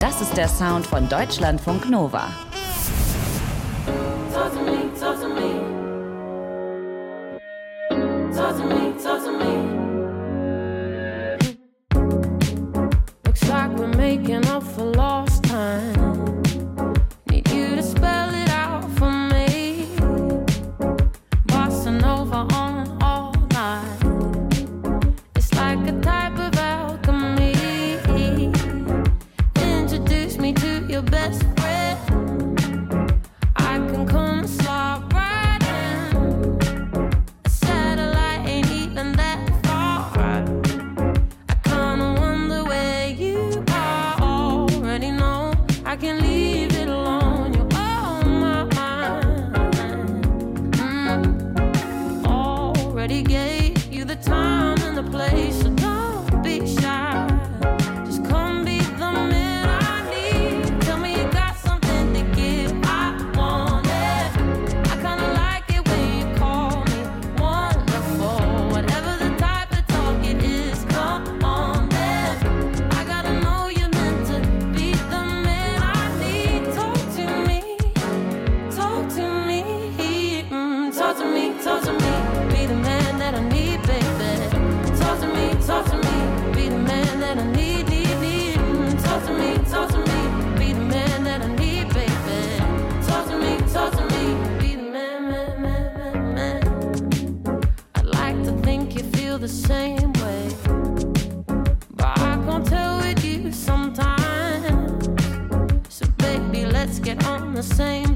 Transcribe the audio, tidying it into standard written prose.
Das ist der Sound von Deutschlandfunk Nova. Talk to me, talk to me. Talk to me, talk to me. Looks like we're making up for lost time. Need you to spell it out for me. Bossa Nova on all night. It's like a type of alchemy. Introduce me to your best friend. I can come slide right in. A satellite ain't even that far. I kinda wonder where you are. Already know I can leave it alone. You're on my mind. Already gave you the time and the place, so don't be shy. Just come be the man I need. Tell me you got something to give. I want it. I kinda like it when you call me wonderful. Whatever the type of talk it is, come on then. I gotta know you're meant to be the man I need. Talk to me, talk to me. Talk to me, talk to me. Be the man that I need, baby. Talk to me, be the man that I need, need. Talk to me, be the man that I need, baby. Talk to me, be the man. I'd like to think you feel the same way, but I can't tell with you sometimes. So baby, let's get on the same